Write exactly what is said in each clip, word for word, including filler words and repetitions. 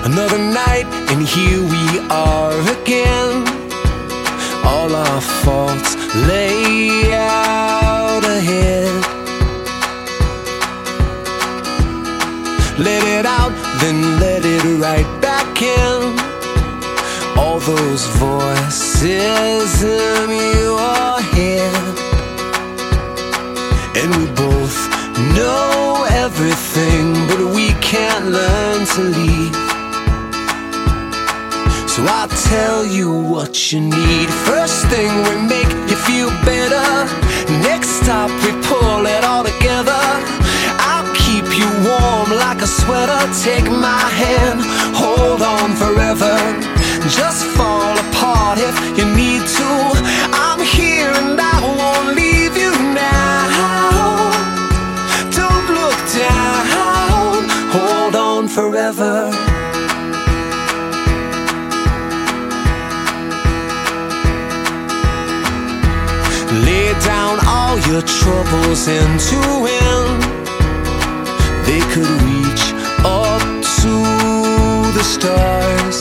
Another night and here we are again. All our faults lay out ahead. Let it out, then let it right back in. All those voices in your head. And we both know everything, but we can't learn to leave. So I'll tell you what you need. First thing, we make you feel better. Next stop, we pull it all together. I'll keep you warm like a sweater. Take my hand, hold on forever. Just fall apart if you need to. I'm here and I won't leave you now. Don't look down, hold on forever. Lay down all your troubles end to end. They could reach up to the stars.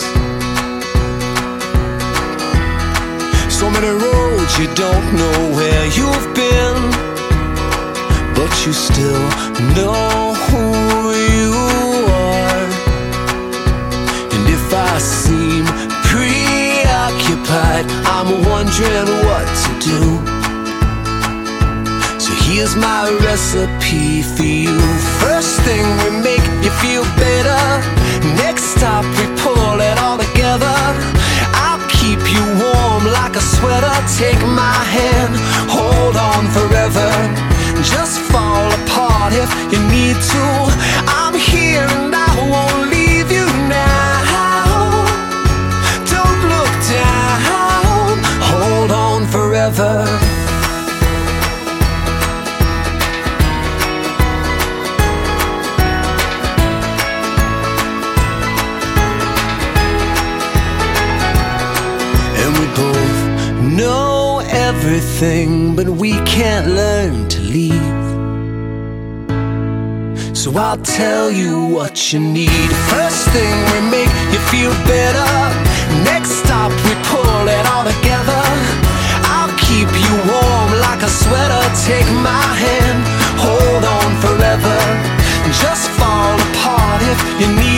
So many roads you don't know where you've been, but you still know who you are. And if I seem preoccupied, I'm wondering what to do. So here's my recipe for you. First thing, we make you feel better. Next stop, we pull it all together. I'll keep you warm like a sweater. Take my hand, hold on forever. Just fall apart if you need to. I'm here and I won't leave you now. Don't look down, hold on forever. Know everything, but we can't learn to leave. So I'll tell you what you need. First thing, we make you feel better. Next stop, we pull it all together. I'll keep you warm like a sweater. Take my hand, hold on forever. Just fall apart if you need